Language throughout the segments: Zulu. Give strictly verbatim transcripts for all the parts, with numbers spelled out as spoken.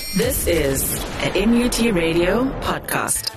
This is an M U T Radio podcast.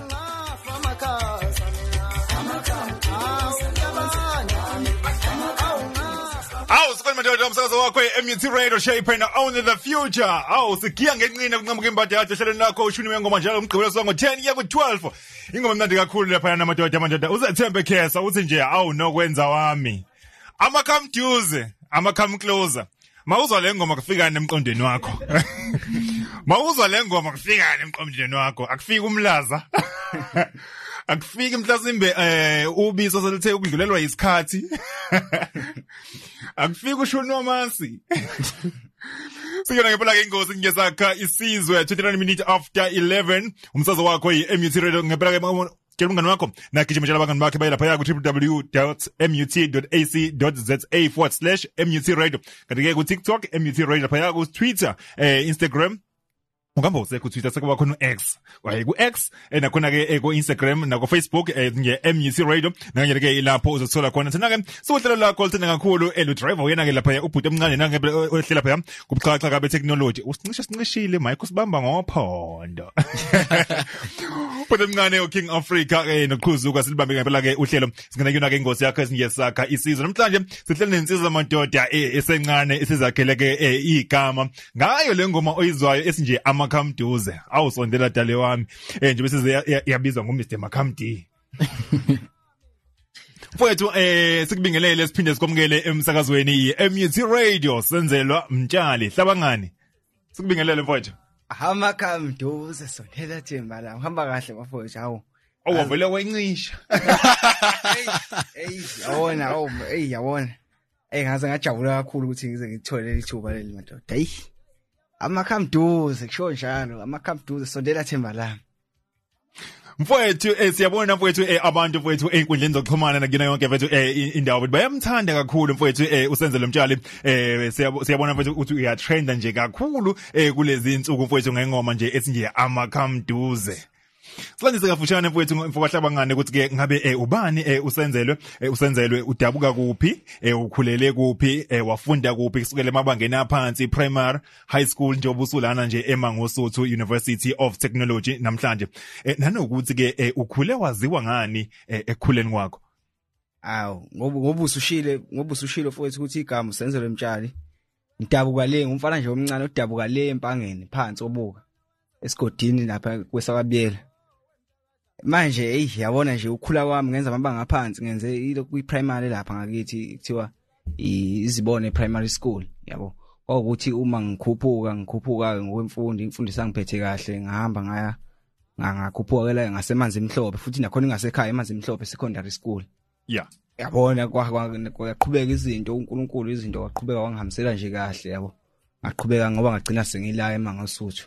Awu sikhona manje umsakazo wakho e-M U T Radio shape and only the future. Awu sigiya ngenqina kunqamuka impatho yakhe ehlelweni lakho ushuni ngoma njalo umgqibelo songo ten ya ku twelve. Ingoma mnandi kakhulu lapha namadoda amadoda uzethembe khesa uthi nje awu nokwenza wami. Ama come duze, ama come closer. Mawuzwa le ngoma kufika nemqondweni wakho. Mawuzwa le ngoma kufika nemqondweni wakho akufiki umlaza. Akufiki mhlasimbe eh ubizo selithe ukudlulelwa isikhathi. Akufiki ushuni wamasi. Siyona ngempela ke ingozi ngesakha isizwe twenty-nine minutes after eleven umsazo wakho yi-M U T Radio ngempela ke tshela umngane wakho nagijima njalo abangani bakhe bayela phaya ku w w w dot mut dot a c dot z a forward slash mut radio kanti ke ku TikTok mut radio phaya ku Twitter eh Instagram ungamba usekho Twitter sekuba khona X waye ku X nakhona ke ku Instagram na ku Facebook nge M U T Radio nangene ke lapho uzothola khona thina ke sohlelo lakho lithina kakhulu elo driver uyena ke lapha ubhuti emncane nange ohlela phaya kubuxhaxa kabe technology usincisha sincishile mike usibamba ngophondo ubhuti emncane o King Africa eh noqhuzuka silibambe ngempela ke uhlelo singena kuyona ke ingosi yakhe esingesakha isizwe namhlanje sihlele nensizwa amadoda esencane esizakhele ke igama ngayo le ngoma oyizwayo esinje Makamduze awusondela dale wami eh nje bese yabizwa ngo Mister Makamdi. Mfowethu eh sikubingelele siphinde sikomkele emsakazweni i-M U T Radio senzelwa mtshali hlabangani. Sikubingelele mfowethu. Amakamduze sondela themba la uhamba kahle bafowethu hawo. Awuvele wencisha. Hey yawona awu hey yawona. Eh ngaze ngajabula kakhulu ukuthi ngize ngithole lithuba leli madoda. Hey Amakamduze kusho njalo amakamduze sondela themba lami. Mfowethu eh siyabona mfowethu eh abantu mfowethu einkundleni zokuxhumana nakina yonke mfowethu eh indawo bayamthanda kakhulu mfowethu eh usenzele mtshali eh siyabona mfowethu ukuthi uyatrenda nje kakhulu eh kulezi insuku mfowethu ngengoma nje esinje amakamduze. Silandise kafushane mfowethu mfokahlabangane ukuthi ke ngabe eh ubani eh usenzelwe eh usenzelwe udabuka kuphi eh ukhulele kuphi eh wafunda kuphi kusukela emabangeni aphansi primary high school njengoba usulana nje eMangosuthu University of Technology namhlanje eh nanokuthi ke eh ukhule waziwa ngani eh ekukhuleni kwakho. Awu ngoba ngoba usushile ngoba usushile mfowethu ukuthi igama usenzelwe mtshali udabuka le ngumfana nje omncane udabuka le empangeni phansi obuka esigodini lapha kwesakabiyela. Manje hey yabona nje ukhula kwami ngenza amabanga aphansi ngenze ilo kwi primary lapha ngakithi kuthiwa izibone primary school yabo ukuthi uma ngikhuphuka ngikhuphuka ngokwemfundo imfundisa ngiphethe kahle ngahamba ngaya ngakhuphuka la ngasemanzi emhlophe futhi nakhona ngasekhaya emanzi emhlophe secondary school yeah yabona kwaqhubeka izinto uNkulunkulu izinto waqhubeka wangihambisela nje kahle yabo ngaqhubeka ngoba ngagcina sengila eMangosuthu.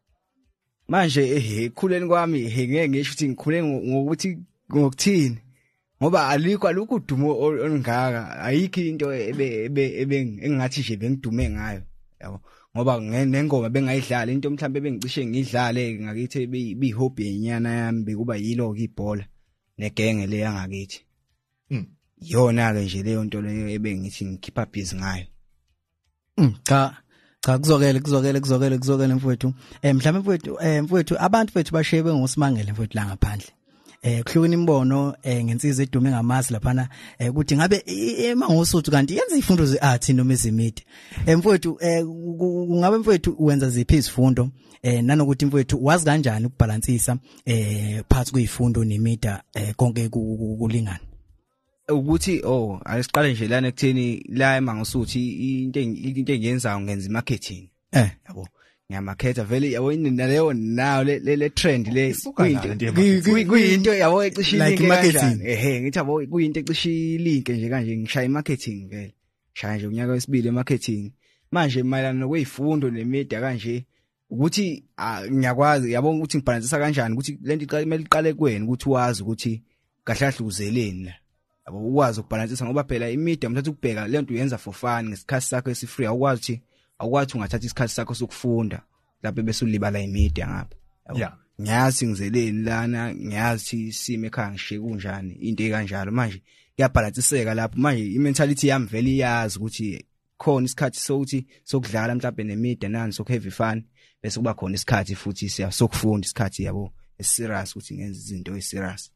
Manje eh khuleni kwami ngeke ngisho ukuthi ngikhule ngokuthi ngokuthini ngoba alikho alukho udumo olungaka ayikho into ebe ebe engathi nje bengidume ngayo yabo ngoba nengoma bengayidlala into mhlambe bengicishe ngidlale ngakithi be hobby yenyana yami bekuba yilo ke ibhola negenge le yangakithi mm yona ke nje leyo nto leyo ebengithi ngikhipha busy ngayo. mm cha cha kuzokele kuzokele kuzokele kuzokele mfowethu eh mhlawumbe mfowethu eh mfowethu abantu bethu bashebe ngosimangele mfowethu la ngaphandle eh kuhlukene imbono eh ngensizwe edume ngamasi laphana eh ukuthi ngabe eMangosuthu kanti yenza izifundo zeart noma ezemidi eh mfowethu eh ngabe mfowethu wenza ziphi izifundo eh nanokuthi mfowethu wazi kanjani ukubalansisa eh phakathi kwezifundo nemida eh konke kulingana ukuthi oh asiqale nje lana ekutheni la eMangosuthu into into engiyenzayo ngenza marketing eh yabo ngiyamakhetha vele yabo naleyo nayo le trend le kuyinto yabo ecishile marketing ehe ngithi yabo kuyinto ecishilike nje kanje ngishaya marketing vele shaya nje unyaka wesibili emarketing manje mayelana nokwezifundo nemedia kanje ukuthi ngiyakwazi yabo ukuthi ngibalansisa kanjani ukuthi lento iqale iqale kuwena ukuthi wazi ukuthi kahlahle uzeleni la yabo ukwazi ukubalansisa ngoba phela imedia mthatha ukubheka lento uyenza for fun ngesikhathi sakho esifree awukwazi ukuthi awukwathi ungathatha isikhathi sakho sokufunda lapho bese ulibala imedia ngapha yeah ngiyazi ngizeleni lana ngiyazi sime ekhaya ngishiye kunjani into ekanjalo manje kuyabhalansiseka lapho manje imentality yami vele iyazi ukuthi khona isikhathi sokuthi sokudlala mhlawumbe nemida nani sok heavy fun bese kuba khona isikhathi futhi siya sokufunda isikhathi yabo eserious ukuthi ngenza izinto eserious.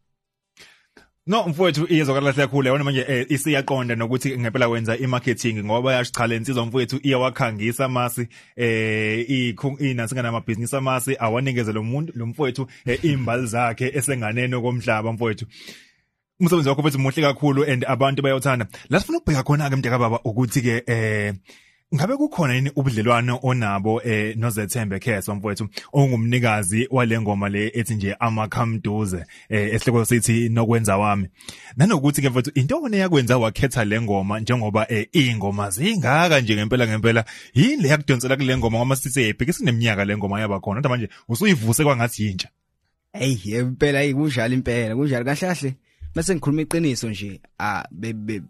No mfowethu iyezwakala kakhulu yona manje eh, isiyaqonda nokuthi ngempela wenza imarketing ngoba yasichala insizwa mfowethu iyawakhangisa amasi eh inasingana amabhizinisi amasi awanikeze lo muntu lo mfowethu eh, imbali zakhe esenganeno komhlaba mfowethu. Umsebenzi wakho mfowethu muhle kakhulu and abantu bayothanda. La sifuna ukubheka khona ke mntaka baba ukuthi ke eh ngabe kukhona yini ubudlelwano onabo eh noZethembe Kheswa mfowethu ongumnikazi walengoma le ethi nje amakhamduze eh esihloko sithi nokwenza wami nanokuthi ke mfowethu into one yakwenza wakhetha lengoma njengoba eh ingoma zingaka nje ngempela ngempela yini le yakudonsela kule ngoma ngoba sithe ebheke sineminyaka lengoma yaba khona kodwa manje usuyivuse kwangathi yintsha. Hey impela ikunjalo impela kunjalo kahle kahle bese ngikhuluma iqiniso nje ah bebe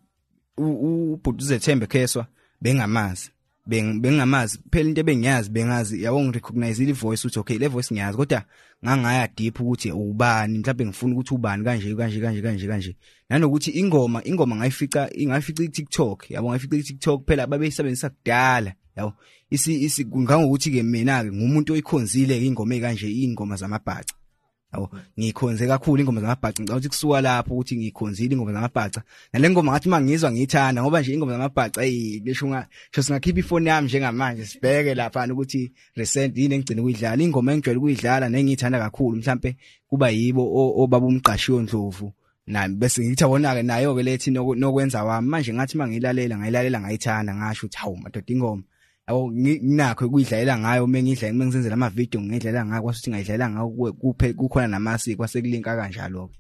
ubhuti uZethembe Kheswa bengamazi bengamazi phela into ebengiyazi bengazi yabo ngirecognize ile voice uthi okay le voice ngiyazi kodwa ngangaya deep ukuthi ubani mhlawumbe ngifuna ukuthi ubani kanje kanje kanje kanje kanje nanokuthi ingoma ingoma ngayifica ingayifica iTikTok yabo ngayifica iTikTok phela babeyisebenzisa kudala yabo isi isi ngangokuthi ke mina ke ngumuntu oyikhonzile ingoma ekanje ingoma zamabhaca. Awu ngikhonze kakhulu ingoma zamabhaca ngicela ukuthi kusuka lapho ukuthi ngikhonzile ingoma zamabhaca nale ngoma ngathi mangizwa ngiyithanda ngoba nje ingoma zamabhaca hey ngisho nga sho singakhipha ifoni yami njengamanje sibheke lapha ukuthi recent yini engigcina ukuyidlala ingoma engijwayele ukuyidlala nengiyithanda kakhulu mhlambe kuba yibo obaba umqashi woNdlovu nami bese ngithi wona ke nayo ke lethi nokwenza wami manje ngathi mangilalela ngayilalela ngayithanda ngasho ukuthi hawu madoda ingoma yabo nginakho ukuyidlalela ngayo mengidla mengizenzela ama video ngidlalela ngayo kwasuthi ngayidlalela ngayo kuphe kukhona namasiko kwasekulinka kanjalo.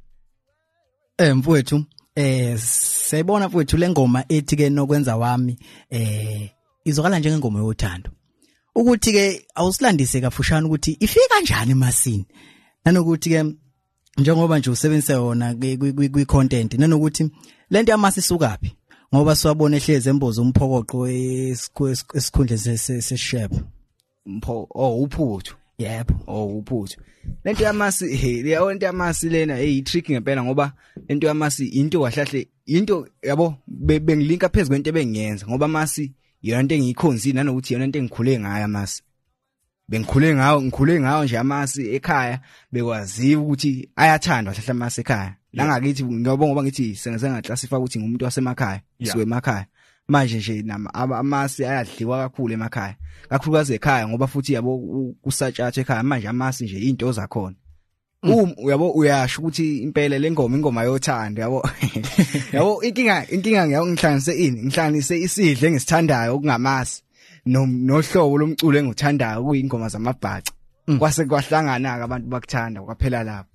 Eh mfowethu eh siyibona mfowethu lengoma ethi ke nokwenza wami eh izokala njengengoma yothando ukuthi ke awusilandise kafushane ukuthi ifika kanjani emasini nanokuthi ke njengoba nje usebenzise yona kwi content nanokuthi lento yamasi isukapi ngoba siwabona ehleze embozo umphokoqo esikhundleni sesishep mpho oh uphuthu yebo oh uphuthu lento yamasi hey lento yamasi lena hey trick ngempela ngoba lento yamasi into kahlahle into yabo bengilinka phezulu kwento ebengiyenza ngoba amasi yona into engiyikhonzile nanokuthi yona into engikhule ngayo amasi bengikhule ngayo ngikhule ngayo nje amasi ekhaya bekwaziwa ukuthi ayathandwa hlahla amasi ekhaya la ngakithi ngiyabonga ngoba ngithi sengaze ngaclassify ukuthi ngumuntu wasemakhaya siwe emakhaya manje nje nama amasi ayadliwa kakhulu emakhaya kakhulukazi ekhaya ngoba futhi yabo kusatshatsha ekhaya manje amasi nje into zakhona um uyabo uyasho ukuthi impela lengoma ingoma yothando yabo yabo inkinga inkinga ngiyangihlanganise ini ngihlanganise isidle engisithandayo okungamasi nohlobo lomculo enguthandayo kuyingoma zamabhaca kwase kwahlangana ke abantu bakuthanda kwaphela lapho.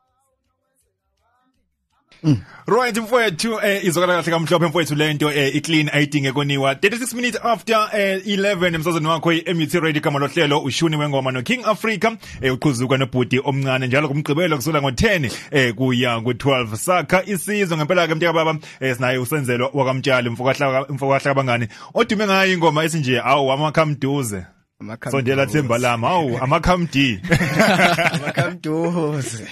Mm. Right mfowethu eh izokala kahle kamhlophe mfowethu lento eh iclean ayidinge koniwa thirty-six minutes after eh eleven emsazweni wakho iM U T Radio kama lohlelo ushuni wengoma no King Africa eh uqhuzuka nobhuti omncane njalo kumgqibelo kusula ngo ten eh kuya ku twelve sakha isizwe ngempela ke mntaka baba eh sinaye usenzelwa wakamtshali mfokahla mfokahla abangane odume ngayo ingoma esinje awu amakhamduze so ndela themba lama awu amakhamdi amakhamduze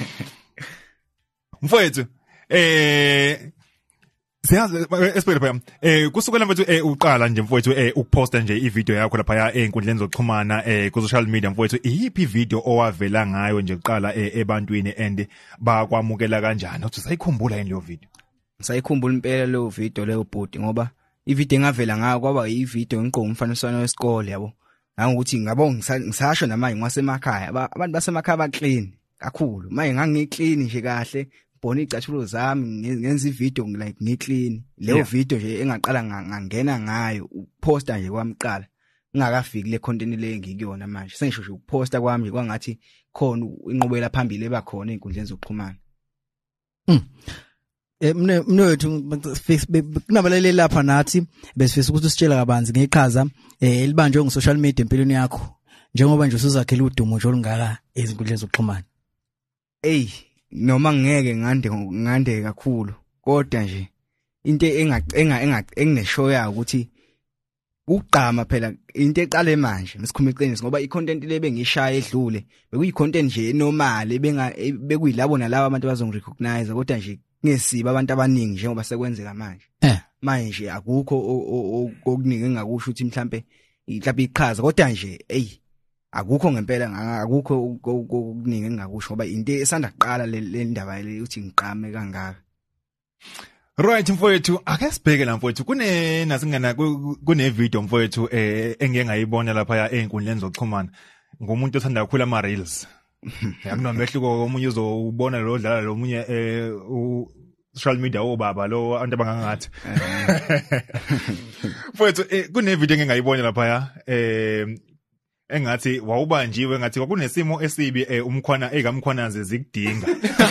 mfowethu eh siyazi esibheke phela eh kusukela mfowethu eh uqala nje mfowethu eh ukuposta nje ivideo yakho lapha ya einkundleni zokuxhumana eh ku social media mfowethu iyiphi video owavela ngayo nje uqala ebantwini and bakwamukela kanjani uthi sayikhumbula yini leyo video? Sayikhumbula impela leyo video leyo bhodi ngoba ivideo engavela ngayo kwaba ivideo ngiqonga umfaniswano wesikole yabo nangokuthi ngabo ngisasho namanje ngwasemakhaya abantu basemakhaya ba clean kakhulu manje ngangiclean nje kahle bona icathulo zami ngenza ivideo like ngiclean leyo video nje engaqala ngangena ngayo uposta nje kwamqala ngakafiki le content le ngikuyona manje sengisho nje ukuposta kwami nje kwangathi khona inqubela phambili ebakhona einkundleni zokuxhumana. Mm. Eh mne mnethu kunabalele lapha nathi besifisa ukuthi usitshela kabanzi ngeqhaza eh elibanjwe ngo social media empilweni yakho njengoba nje usuzakhela udumo nje olungaka ezinkundleni zokuxhumana. Ey noma ngeke ngande ngande kakhulu kodwa nje into engacenga enga engineshow ya ukuthi uqhama phela into eqale manje mesikhuluma iqiniso ngoba icontent le bengishaya edlule bekuyicontent nje normal benga bekuyilabo nalabo abantu bazongirecognize kodwa nje ngesiba abantu abaningi njengoba sekwenzeka manje. Eh manje akukho okuningi engakusho ukuthi mhlambe mhlambe iqhaza kodwa nje ey akukho ngempela akukho okuningi engakusho ngoba into esanda kuqala le ndaba le uthi ngiqame kangaka. Right mfowethu ake sibheke la mfowethu kune nasingana kune video mfowethu eh engeke ngayibona lapha ya einkundleni zokuxhumana ngomuntu othanda kakhulu ama reels. Akunomehluko omunye uzobona lo dlala lo munye eh social media obaba lo abantu abangangathi. Mfowethu kune video engeke ngayibona lapha ya eh engathi wawubanjiwe ngathi kwakunesimo esibi umkhwana ekamkhwanaze zikudinga.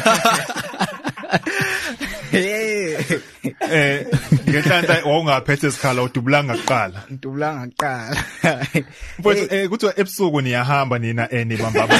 Eh ngenhlanhla wawungaphethe isikhala udubulanga kuqala udubulanga kuqala mfowethu eh kuthiwa ebusuku niyahamba nina eh nibamba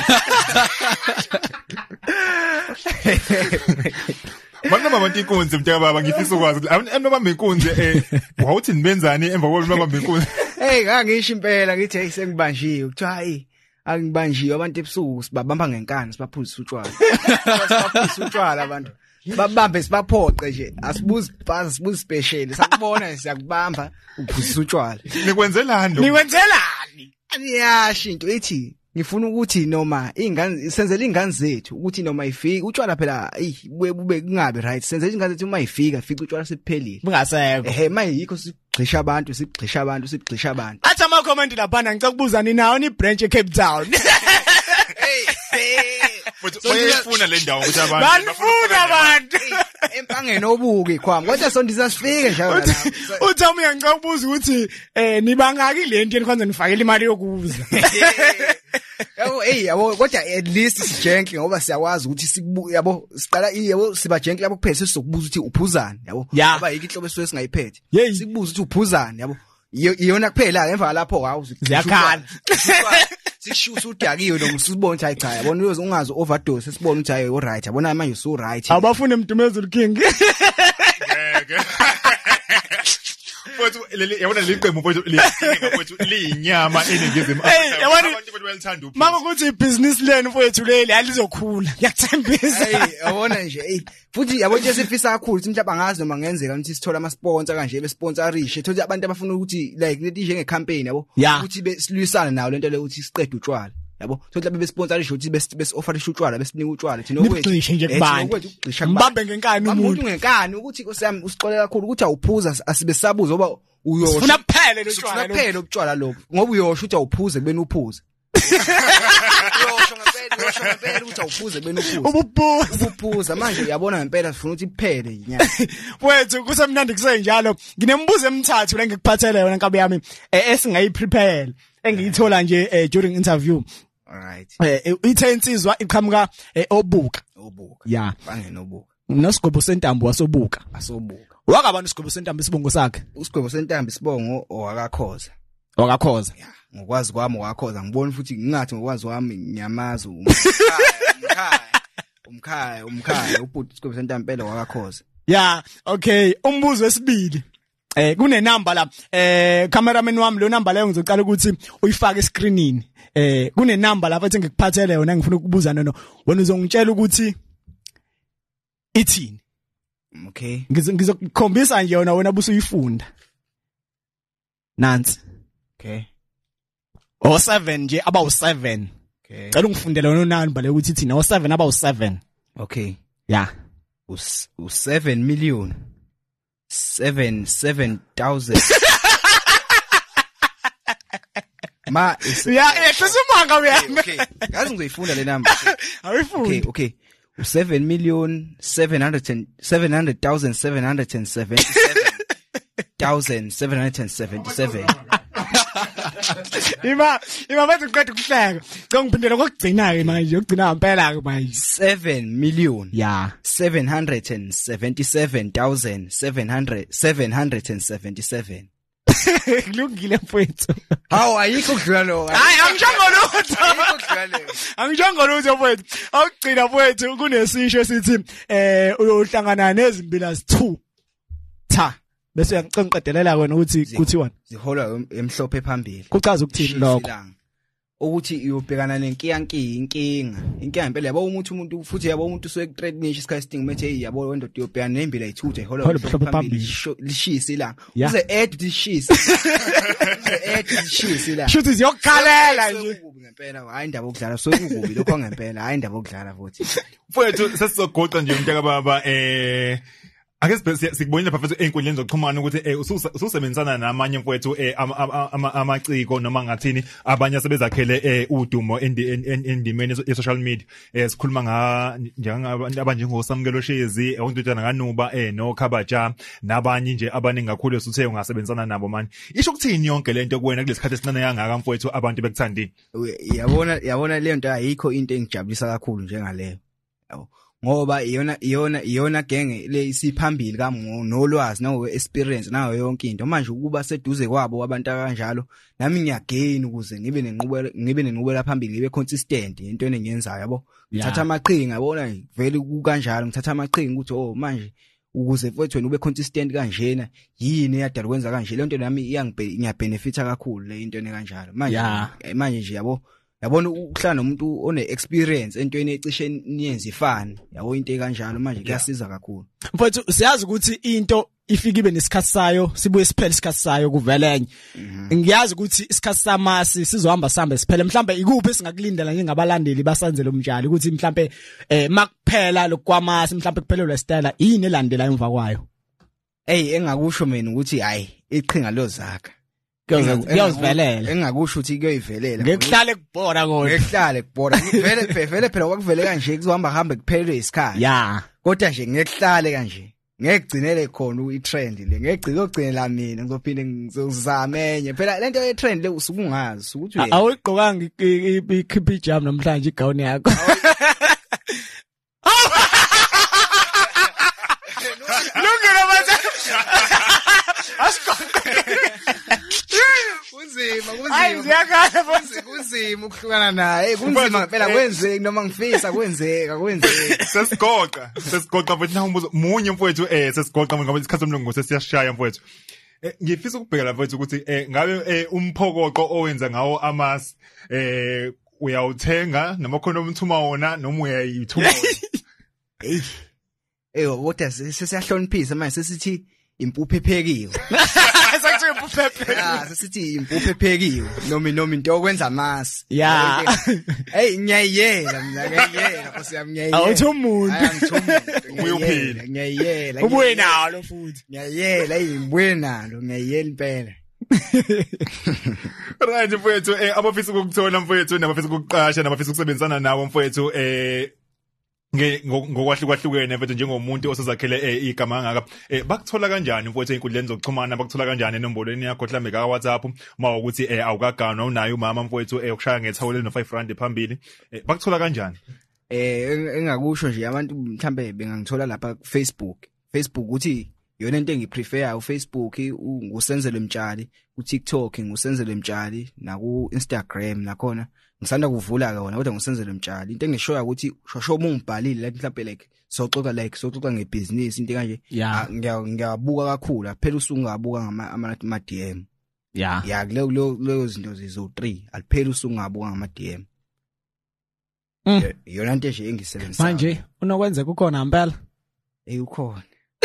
Mana mama inkunzi mtaka baba ngifisa ukwazi emnobamba inkunzi eh wawuthi nibenzani emva kokubamba inkunzi. Hey ngangisho impela ngithi hey sengibanjiwe kuthiwa hayi angibanjiwe abantu ebusuku sibabamba ngenkani sibaphuza utshwala sibaphuza utshwala abantu babambe sibaphoqe nje asibuzi bhazi sibuzi special sakubona siyakubamba uphuza utshwala nikwenzelani nikwenzelani aniyasho into ethi ngifuna ukuthi noma ingane senzele ingane zethu ukuthi noma ifika utshwala phela ey bube kungabe right senzele ingane zethu uma ifika fica utshwala sephelile bungasekho ehe mayikho sigxisha abantu sigxisha abantu sigxisha abantu athi ama comment lapha ngicela ukubuza ninawo ni branch e Cape Town futhi oyifuna le ndawo ukuthi abantu bafuna abantu empangeni obuke khwami kodwa sondisa sifike njalo lapha uthi uma ngicela ukubuza ukuthi eh nibangaki lento yeni kwanza nifakele imali yokubuza. Yabo hey yabo kodwa at least sijenke ngoba siyakwazi ukuthi siku yabo siqala yabo sibajenke labo kuphela sizokubuza ukuthi uphuzani yabo ngoba yiki inhlobo eswe singayiphethe sikubuza ukuthi uphuzani yabo iyona kuphela emva lapho hawu ziyakhala sishusa udakiwe lo musibona ukuthi hayi cha yabona uyoze ungazi overdose sibona ukuthi hayi alright yabona manje so right abafuna emdumezulu king ngeke Mfowethu leli yabona liqembu mfowethu liyasinga mfowethu liyinyama eningizimu yabona abantu bayalithanda uphi maka ukuthi business leni mfowethu leli alizokhula ngiyakuthembisa hey yabona nje hey futhi yabo nje sifisa kakhulu ukuthi mhlawumbe angazi noma ngenzeka ukuthi sithola ama sponsor kanje be sponsorishe thothi abantu abafuna ukuthi like leti njenge campaign yabo ukuthi besilwisana nawo lento le ukuthi siqede utshwala yabo thothi labe be sponsorishe ukuthi bes offerisha utshwala besinika utshwala thina okwethu nje kubantu mbambe ngenkani umuntu ngenkani ukuthi kusami usixolela kakhulu ukuthi awuphuza asibe sabuza ngoba uyosho ufuna kuphele lo tshwala ufuna kuphele utshwala lobo ngoba uyosho ukuthi awuphuze kubeni uphuze uyosho ngempela uyosho ngempela ukuthi awuphuze kubeni uphuze ubuphuza ubuphuza manje uyabona ngempela sifuna ukuthi iphele inyama wethu kusemnandi kusenjalo nginembuzo emithathu la ngikuphathele yona nkabe yami esingayiprepare engiyithola nje during interview. Alright. Eh ithe insizwa iqhamuka obuka. Obuka. Yeah. Bangena obuka. Nosigwebo sentambo wasobuka. Asobuka. Wakaba nosigwebo sentambo isibongo sakhe. Usigwebo sentambo isibongo owakakhoza. Wakakhoza. Yeah. Ngokwazi kwami owakhoza ngibona futhi ngingathi ngokwazi kwami nyamaza umkhaya. Umkhaya, umkhaya ubhuti usigwebo sentambo impela wakakhoza. Yeah, okay. Umbuzo wesibili. Eh kune number la eh cameraman wami lo number leyo ngizocala ukuthi uyifake escreenini. Eh kune number lapha ethi ngikuphathele yona ngifuna ukubuza nono wena uzongitshela ukuthi ithini. Okay. Ngizokukhombisa nje yona wena busuyifunda. Nansi. Okay. O seven nje aba u seven. Okay. Cela ungifundele wona number le ukuthi ithini o seven aba u seven. Okay. Yeah. U seven million. Seven, seven thousand. Ma is yeah, ehlizumanga uyami. Okay. Ngazi ngizoyifunda le number. Awuyifunda. Okay, okay. seven million seven hundred and seven hundred thousand seven hundred seventy-seven thousand seven hundred seventy-seven. Ima ima manje uqeda ukuhleka. Cha ngiphindela kokugcina ke manje ukugcina ngempela ke manje. seven million. Yeah. seven hundred seventy-seven thousand seven hundred seventy-seven. Kulungile mfowethu. Hawu ayikho kudlula lo. Hayi angishongo lutho. Ayikho kudlula lo. Angishongo lutho mfowethu. Awugcina mfowethu kunesisho sithi eh uyohlangana nezimbila two. Cha. Bese uyangiqedelela wena ukuthi kuthiwani? Zihola emhlophe phambili. Kuchaza ukuthini lokho? ukuthi uyobhekana nenkiyanki inkinga inkinga impela yabo umuntu umuntu futhi yabo umuntu usuke ku-trade niche isikhathi methe hey yabo wendoda uyobhekana nembila ayithuthe hola phambili lishisa ilanga uze add lishisa uze add lishisa ilanga shoot iziyokhalela nje ngempela hayi indaba okudlala so kukubi lokho ngempela hayi indaba okudlala futhi mfowethu sesizogoqa nje umntaka baba eh ake sikubonile bafethu einkundleni zokuxhumana ukuthi eh ususebenzisana namanye mfowethu eh amaciko noma ngathini abanye asebezakhele eh udumo endimeni ye-social media eh sikhuluma nga njengabantu abanjengo Samkelo Shezi ongidudana kaNuba eh no Khabaja nabanye nje abaningi kakhulu esuthe ungasebenzisana nabo manje isho ukuthini yonke lento kuwena kulesikhathi esinana kangaka mfowethu abantu bekuthandini yabona yabona le nto ayikho into engijabulisa kakhulu njengaleyo yabo ngoba iyona iyona iyona genge le isiphambili kamonolwazi nawe experience nayo yonke into manje ukuba seduze kwabo abantu kanjalo nami ngiyagain ukuze ngibe nenqubela ngibe nenqubela phambili ngibe consistent into enenyenzayo yabo ngithatha amaqhinga yabona vele kukanjalo ngithatha amaqhinga ukuthi oh manje ukuze mfowethu wena ube consistent kanjena yini eyadala ukwenza kanje le nto nami iyangibhenefitha kakhulu le into ene kanjalo manje manje nje yabo yabona ukuhlala nomuntu one experience entweni ecishe niyenza ifana yabo into ekanjalo manje kuyasiza kakhulu mfowethu siyazi ukuthi into ifika ibe nesikhathi sayo sibuye siphele isikhathi sayo kuvelenye ngiyazi ukuthi isikhathi samasi sizohamba sambe siphele mhlambe ikuphi singakulindela njengabalandeli basanzelo mtshali ukuthi mhlambe eh makuphela lokwamasi mhlambe kuphelelwe style yini elandela emva kwayo hey engakusho mina ukuthi hayi iqhinga lozakha kuyozivelela engakusho ukuthi kuyoyivelela ngekuhlale kubhora kodwa ngekuhlale kubhora vele vele phela kwakuvele kanje kuzohamba hambe kuphelele isikhathi ya kodwa nje ngekuhlale kanje ngekugcinele khona i-trend le ngegcina ogcinela mina ngizophinde ngizozamenye phela lento ye-trend le usukungazi ukuthi awuyiqokanga ikhipha ijam namhlanje igown yakho lungelo manje kunzima kunzima kunzima ukuhlukana naye kunzima phela kwenzeki noma ngifisa kwenzeka kwenzeka sesigoqa sesigoqa futhi nawumbuzo munye mfowethu eh sesigoqa ngoba isikhathi somlungu sesiyashaya mfowethu ngifisa ukubhekela mfowethu ukuthi eh ngabe umphokoqo owenza ngawo amasi eh uyawuthenga namakhono omthuma wona noma uyayithuma hey eh kodwa sesiyahloniphisa manje sesithi impuphu ephekiwe sakuthi impuphu ephekiwe ah sesithi impuphu ephekiwe noma noma into okwenza amasi ya hey ngiyayela mina ngiyayela Nkosi yami ngiyayela awuthi umuntu uyophila ngiyayela ubuye nalo futhi ngiyayela imbuye nalo ngiyayela impela right mfowethu eh abafisa ukukuthola mfowethu nabafisa ukukuqasha nabafisa ukusebenzisana nawe mfowethu eh ngokwahlukahlukene mfethu njengomuntu osezakhele igama ngaka bakuthola kanjani mfowethu einkundleni zokuxhumana bakuthola kanjani enombolweni yakho mhlambe ka WhatsApp uma ukuthi awukaganwa unayo umama mfowethu ukushaya ngethawule no five rand phambili bakuthola kanjani eh engakusho nje abantu mhlambe bengangithola lapha ku Facebook Facebook uthi yona into engiprefer uFacebook ngusenzele mtshali ku TikTok ngusenzele mtshali na ku Instagram nakhona ngisanda kuvula ke wona kodwa ngusenzele mtshali into engishoya ukuthi shosho uma ungibhalile like mhlawumbe like soxoxa like soxoxa ngebusiness into kanje ngiyabuka kakhulu phela usungabuka ngama ama D M ya ya leyo leyo zinto zizo three aliphela usungabuka ngama D M yona into nje engisebenzisa manje unokwenza kukhona impela eh ukhona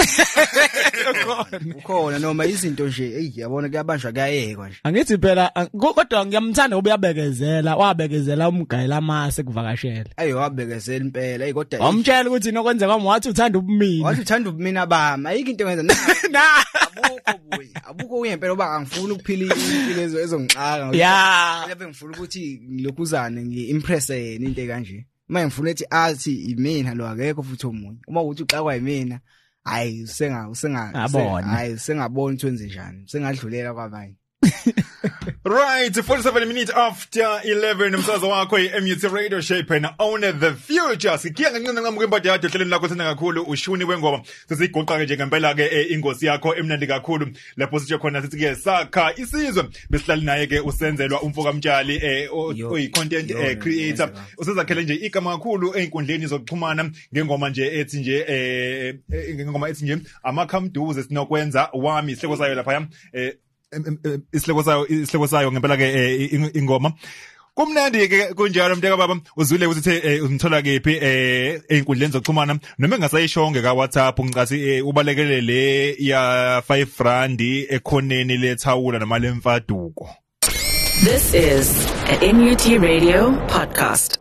ukhona noma izinto nje hey yabona kuyabanjwa kuyayekwa nje angithi phela kodwa ngiyamthanda ubuyabekezela wabekezela umgayela amase kuvakashela ayo wabekezela impela hey kodwa wamtshela ukuthi inokwenza kwami wathi uthanda ubumina wathi uthanda ubumina bami ayike into engenza na abukho boy abukho uyempela oba angifuni ukuphila impilo ezo ezongixaka ya lebe ngifuna ukuthi ngilokhuzane ngiimpress yena into kanje manje ngifuna ethi athi imina lo akekho futhi omunye uma uthi uxakwa yimina hayi usenga usenga hayi usengabona ukuthi wenze njani usengadlulela kwabanye right forty-seven minutes after eleven umsazo wakho i-M U T Radio Shape and Own the Future sikiya ngancane ngamuke impade yakho hleleni lakho sena kakhulu ushuni wengoma sesigoqa ke nje ngempela ke ingosi yakho emnandi kakhulu lapho sithe khona sithi ke sakha isizwe besihlali naye ke usenzelwa umfoka mtshali oyi content creator usezakhele nje igama kakhulu einkundleni zokuxhumana ngengoma nje ethi nje eh ngengoma ethi nje amakhamduze sinokwenza wami ihleko sayo lapha eh isihloko sayo isihloko sayo ngempela ke ingoma kumnandi ke kunjalo mntaka baba uzwile ukuthi umthola kephi eh einkundleni zokuxhumana noma engasayishonge ka WhatsApp ngicathi ubalekele le ya five rand ekhoneni lethawula noma lemfaduko. This is a M U T Radio podcast.